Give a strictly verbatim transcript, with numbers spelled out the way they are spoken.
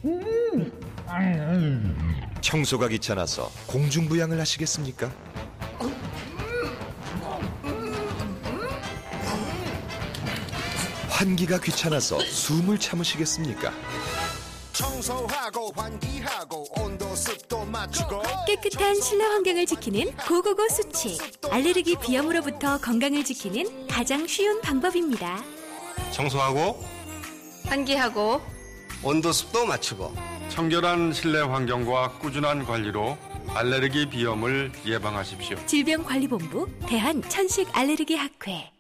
청소가 귀찮아서 공중부양을 하시겠습니까? 환기가 귀찮아서 숨을 참으시겠습니까? 청소하고 환기하고 온도 습도 맞추고 깨끗한 실내 환경을 지키는 고고고 수치. 알레르기 비염으로부터 건강을 지키는 가장 쉬운 방법입니다. 청소하고 환기하고 온도 습도 맞추고 청결한 실내 환경과 꾸준한 관리로 알레르기 비염을 예방하십시오. 질병관리본부 대한천식알레르기학회.